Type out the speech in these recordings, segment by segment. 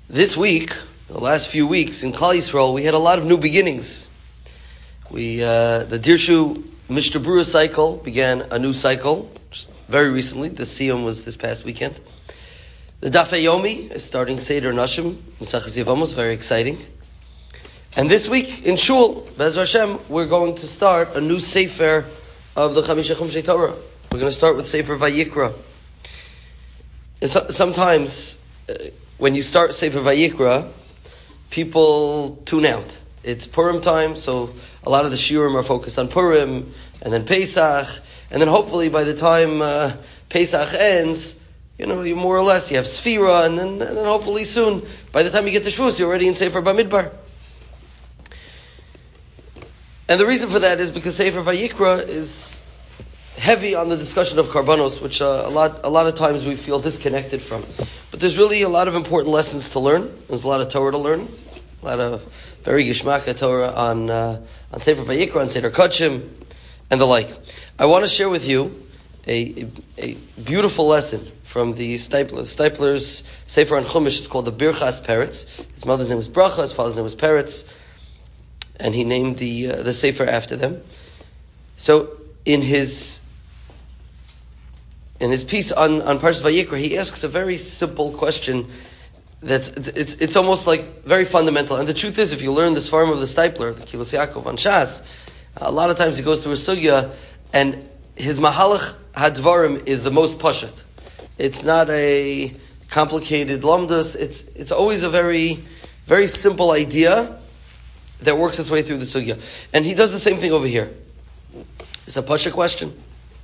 This week, the last few weeks in Klal Yisrael, we had a lot of new beginnings. The Dirshu Mishnah Berurah cycle began a new cycle just very recently. The Siyum was this past weekend. The Daf Yomi is starting Seder Nashim, Mesachos Yevamos, very exciting. And this week in Shul, Be'ezras Hashem, we're going to start a new Sefer of the Chamisha Chumshei Torah. We're going to start with Sefer Vayikra. Sometimes, when you start Sefer Vayikra, people tune out. It's Purim time, so a lot of the shiurim are focused on Purim, and then Pesach, and then hopefully by the time Pesach ends, you more or less, you have Sfira, and then hopefully soon, by the time you get to Shavuos, you're already in Sefer Bamidbar. And the reason for that is because Sefer Vayikra is heavy on the discussion of karbanos, which a lot of times we feel disconnected from. But there's really a lot of important lessons to learn. There's a lot of Torah to learn, a lot of very gishmaka Torah on Sefer Vayikra, on Seder Kachim, and the like. I want to share with you a beautiful lesson from the Stipler's Sefer on Chumash. It's called the Birchas Peretz. His mother's name was Bracha, his father's name was Peretz, and he named the Sefer after them. So in his piece on Parshas Vayikra, he asks a very simple question it's almost like very fundamental. And the truth is, if you learn this form of the Stipler, the Kilos Yaakov on Shas, a lot of times he goes through a sugya, and his Mahalach Hadvarim is the most pashut. It's not a complicated lamdus. It's always a very, very simple idea that works its way through the sugya. And he does the same thing over here. It's a pasha question.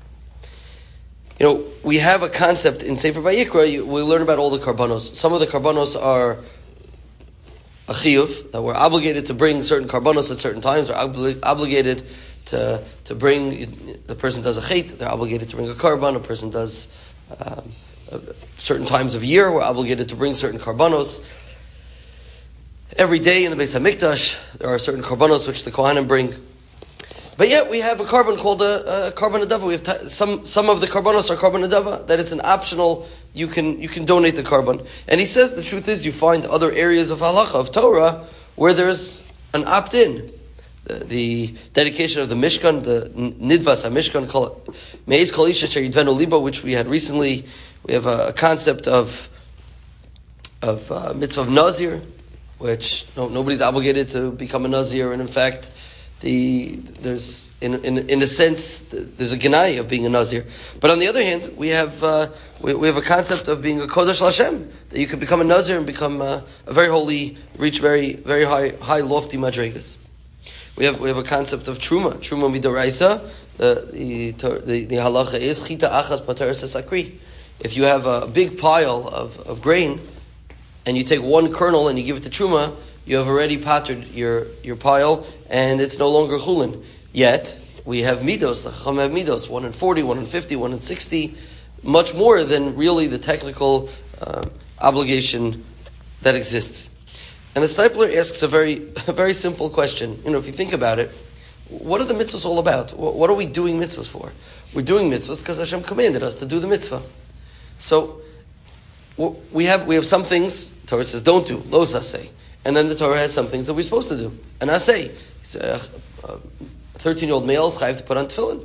We have a concept in Sefer Vayikra. We learn about all the karbanos. Some of the karbanos are a chiyuv, that we're obligated to bring certain karbanos at certain times. We're obligated to bring, the person does a chait, they're obligated to bring a karban. A person does certain times of year, we're obligated to bring certain karbanos. Every day in the Beis HaMikdash, there are certain karbanos which the Kohanim bring. But yet we have a carbon called a carbon adava. We have some of the karbanos are carbon adava, that it's an optional, you can donate the carbon. And he says the truth is you find other areas of halacha, of Torah, where there's an opt-in. The dedication of the Mishkan, the Nidvas HaMishkan, Me'ez Kol Isha Asher Yidvenu Libo, which we had recently. We have a concept of mitzvah of Nazir, which nobody's obligated to become a Nazir, and in fact, there's in a sense there's a genai of being a Nazir, but on the other hand we have a concept of being a Kodesh Lashem, that you could become a Nazir and become a very holy, reach very very high lofty madrigas. We have a concept of truma midoraisa. The halacha is chita achas pateres sakri. If you have a big pile of grain and you take one kernel and you give it to truma, you have already pattered your pile, and it's no longer chulin. Yet, we have midos, the Chacham have midos, 1 in 40, 1 in 50, 1 in 60, much more than really the technical obligation that exists. And the Stipler asks a very simple question. If you think about it, what are the mitzvahs all about? What are we doing mitzvahs for? We're doing mitzvahs because Hashem commanded us to do the mitzvah. So, we have some things, the Torah says don't do, lo saseh. And then the Torah has some things that we're supposed to do. And I say, a 13-year-old male is chayav to put on tefillin.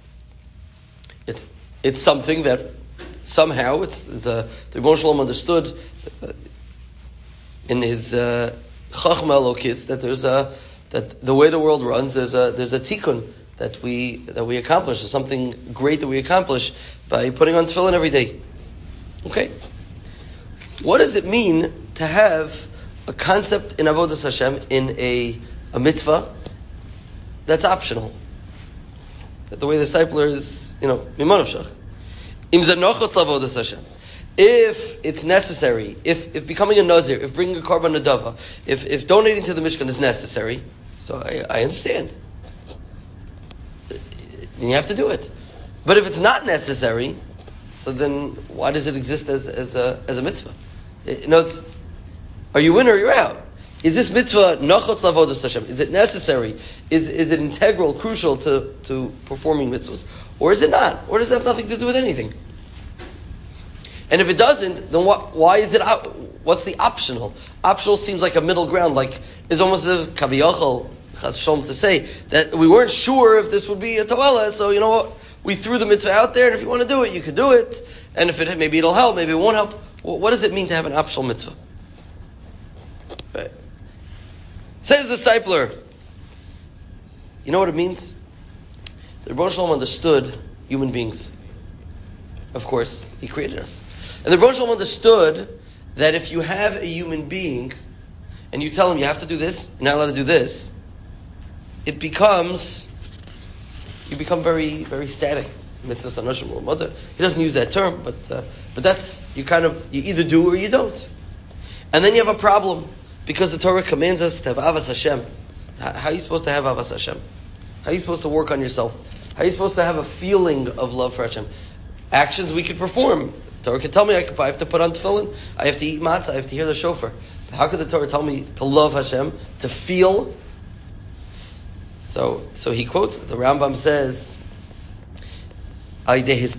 It's something that somehow the Rebbeinu Shalom understood in his Chachma Elokis that the way the world runs, there's a tikkun that we accomplish. There's something great that we accomplish by putting on tefillin every day. Okay, what does it mean to have a concept in Avodas Hashem, in a mitzvah, that's optional? The way the Stipler is, Mimanav Shach. Im zenochot Avodas Hashem. If it's necessary, if becoming a Nazir, if bringing a carbon adava, if donating to the Mishkan is necessary, so I understand. Then you have to do it. But if it's not necessary, so then why does it exist as a mitzvah? Are you in or you're out? Is this mitzvah nachotz lavodas Hashem? Is it necessary? Is it integral, crucial to performing mitzvahs? Or is it not? Or does it have nothing to do with anything? And if it doesn't, then why is it out? What's the optional? Optional seems like a middle ground, like is almost as kaviyachol, chas v'shalom, to say that we weren't sure if this would be a toela, so you know what? We threw the mitzvah out there, and if you want to do it, you could do it. And if it maybe it'll help, maybe it won't help. What does it mean to have an optional mitzvah? Right. Says the Stipler. You know what it means? The Rebbeinu Shalom understood human beings. Of course, he created us. And the Rebbeinu Shalom understood that if you have a human being and you tell him you have to do this, you're not allowed to do this, you become very, very static. He doesn't use that term, but that's, you either do or you don't. And then you have a problem, because the Torah commands us to have Avas Hashem. How are you supposed to have Avas Hashem? How are you supposed to work on yourself? How are you supposed to have a feeling of love for Hashem? Actions we could perform. The Torah can tell me I have to put on tefillin, I have to eat matzah, I have to hear the shofar. But how could the Torah tell me to love Hashem, to feel? So he quotes, the Rambam says, you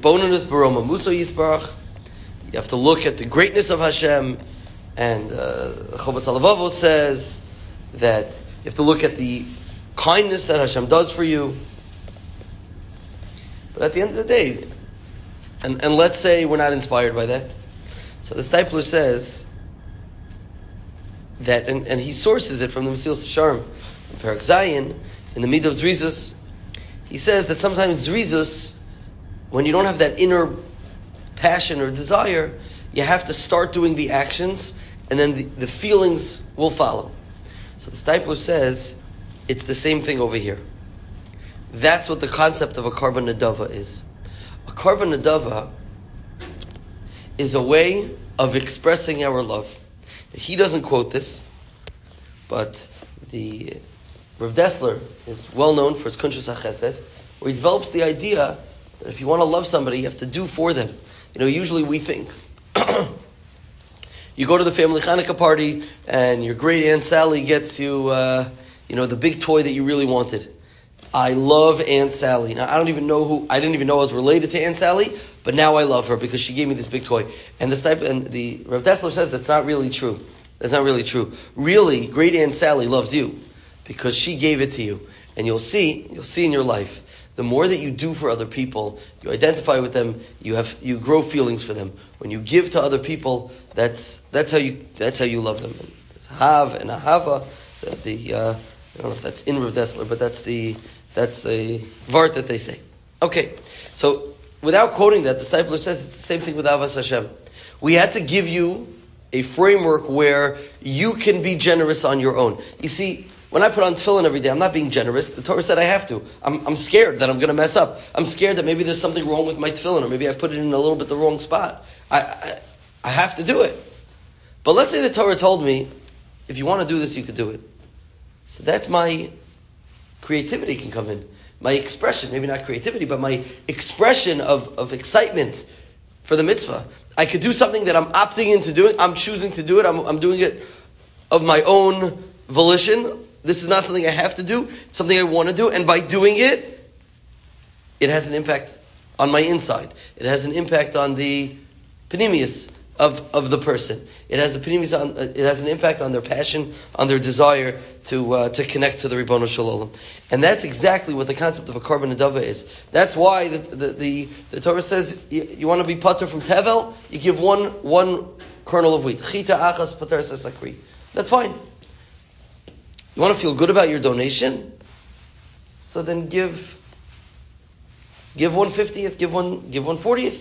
have to look at the greatness of Hashem, and Chovas Halevavos says that you have to look at the kindness that Hashem does for you. But at the end of the day, and let's say we're not inspired by that. So the Stipler says that, and he sources it from the Mesilas Yesharim, in Perek Zayin, in the Midah of Zrizus. He says that sometimes Zrizus, when you don't have that inner passion or desire, you have to start doing the actions, and then the feelings will follow. So the Stipler says, it's the same thing over here. That's what the concept of a Karban Nedava is. A Karban Nedava is a way of expressing our love. He doesn't quote this, but the Rav Dessler is well known for his Kunshas HaChesed, where he develops the idea that if you want to love somebody, you have to do for them. Usually we think, you go to the family Hanukkah party, and your great Aunt Sally gets you, the big toy that you really wanted. I love Aunt Sally. Now, I didn't even know I was related to Aunt Sally, but now I love her because she gave me this big toy. And the Rav Dessler says that's not really true. That's not really true. Really, great Aunt Sally loves you because she gave it to you. And you'll see in your life, the more that you do for other people, you identify with them, you grow feelings for them. When you give to other people, that's how you love them. And there's Hav and Ahava. I don't know if that's in Rav Dessler, but that's the vart that they say. Okay, so without quoting that, the Stipler says it's the same thing with Avas Hashem. We had to give you a framework where you can be generous on your own. You see, when I put on tefillin every day, I'm not being generous. The Torah said I have to. I'm scared that I'm going to mess up. I'm scared that maybe there's something wrong with my tefillin, or maybe I put it in a little bit the wrong spot. I have to do it. But let's say the Torah told me, if you want to do this, you could do it. So that's my creativity can come in. My expression, maybe not creativity, but my expression of excitement for the mitzvah. I could do something that I'm opting into doing. I'm choosing to do it. I'm doing it of my own volition. This is not something I have to do. It's something I want to do. And by doing it, it has an impact on my inside. It has an impact on the panemius of the person. It has an impact on their passion, on their desire to connect to the Ribbono Shel Olam. And that's exactly what the concept of a Karban Nedava is. That's why the Torah says you want to be pater from tevel, you give one kernel of wheat. Chita achas pater sesakri. That's fine. You want to feel good about your donation? So then give 1/50th, give 1/40th.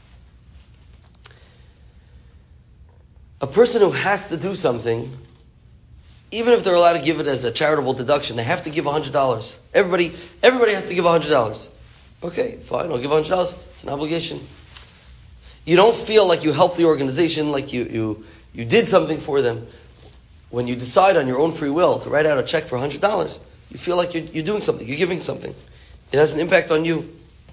A person who has to do something, even if they're allowed to give it as a charitable deduction, they have to give $100. Everybody has to give $100. Okay, fine, I'll give $100. It's an obligation. You don't feel like you helped the organization, like you did something for them. When you decide on your own free will to write out a check for $100, you feel like you're doing something, you're giving something. It has an impact on you.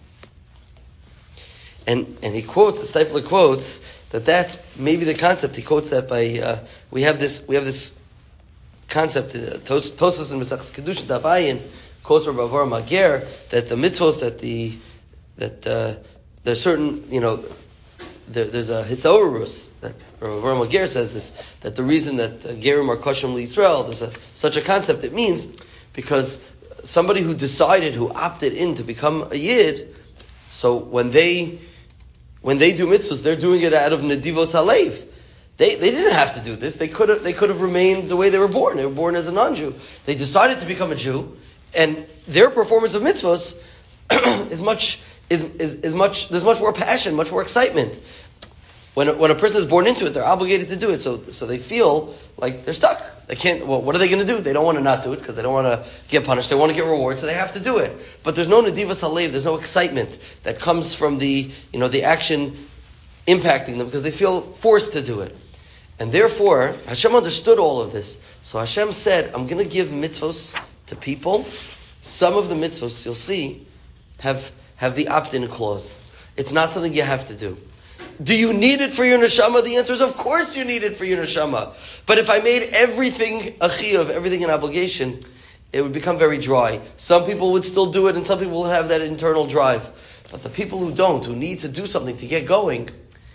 And he quotes, the Stipler quotes, that's maybe the concept. He quotes that by we have this concept. Tosfos in Mesachas Kedusha Daf Ayin quotes Rabbi Avraham Mager that the mitzvos that there's certain there's a hisaurus that Rav Ger says this, that the reason that gerim are kosher l'Yisrael, there's such a concept. It means because somebody who opted in to become a yid, so when they do mitzvahs, they're doing it out of nedivos halev. They didn't have to do this. They could have remained the way they were born. They were born as a non-Jew. They decided to become a Jew, and their performance of mitzvahs is much. There's much more passion, much more excitement. When a person is born into it, they're obligated to do it. So they feel like they're stuck. They can't. Well, what are they going to do? They don't want to not do it because they don't want to get punished. They want to get reward, so they have to do it. But there's no nedivas halev. There's no excitement that comes from the action impacting them because they feel forced to do it. And therefore, Hashem understood all of this. So Hashem said, I'm going to give mitzvos to people. Some of the mitzvos, you'll see, have the opt-in clause. It's not something you have to do. Do you need it for your neshama? The answer is, of course you need it for your neshama. But if I made everything a chiyuv, everything an obligation, it would become very dry. Some people would still do it, and some people would have that internal drive. But the people who don't, who need to do something to get going,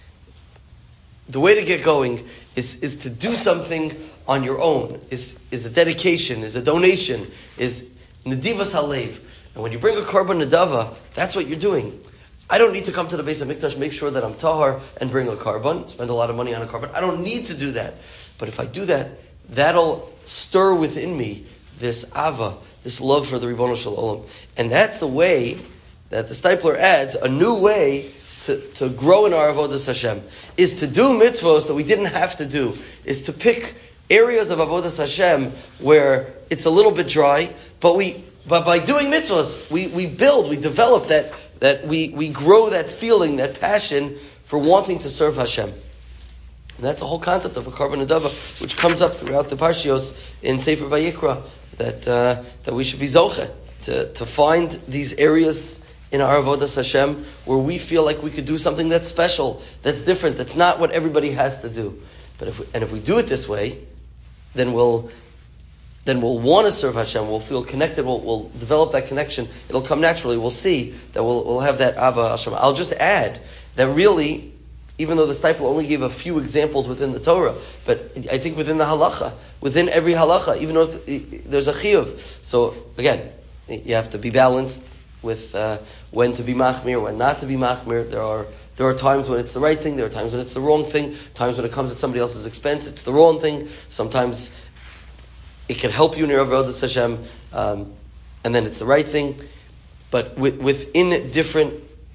the way to get going is to do something on your own. Is a dedication, is a donation, is nedivas halev. And when you bring a korban nedava, that's what you're doing. I don't need to come to the Beis HaMikdash, make sure that I'm tahar, and bring a korban, spend a lot of money on a korban. I don't need to do that. But if I do that, that'll stir within me this ava, this love for the Ribono Shel Olam. And that's the way that the Stipler adds, a new way to grow in our avodas Hashem, is to do mitzvos that we didn't have to do, is to pick areas of avodas Hashem where it's a little bit dry, but by doing mitzvos, we build, we develop that we grow that feeling, that passion for wanting to serve Hashem. And that's the whole concept of a korban nedava, which comes up throughout the parshios in Sefer Vayikra, that we should be zoche to find these areas in our avodas Hashem where we feel like we could do something that's special, that's different, that's not what everybody has to do. But if we do it this way, then we'll want to serve Hashem. We'll feel connected. We'll develop that connection. It'll come naturally. We'll see that we'll have that Ava Hashem. I'll just add that really, even though the Stipler only gave a few examples within the Torah, but I think within the halacha, within every halacha, even though there's a chiyuv. So again, you have to be balanced with when to be machmir, when not to be machmir. There are times when it's the right thing. There are times when it's the wrong thing. Times when it comes at somebody else's expense, it's the wrong thing. Sometimes it can help you in your avodas Hashem, and then it's the right thing. But within different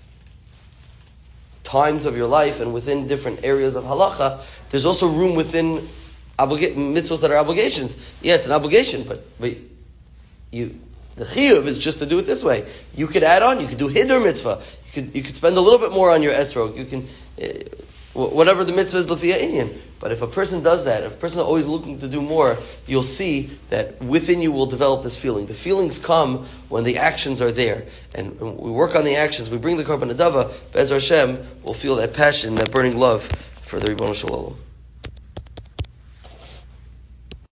times of your life and within different areas of halacha, there's also room within mitzvahs that are obligations. Yeah, it's an obligation, but the chiyuv is just to do it this way. You could add on. You could do hidur mitzvah. You could spend a little bit more on your esrog. You can whatever the mitzvah is l'fiyah inyan. But if a person does that, if a person is always looking to do more, you'll see that within you will develop this feeling. The feelings come when the actions are there, and when we work on the actions. We bring the korban nedava. Be'ez Hashem, we'll feel that passion, that burning love for the Ribono Shel Olam.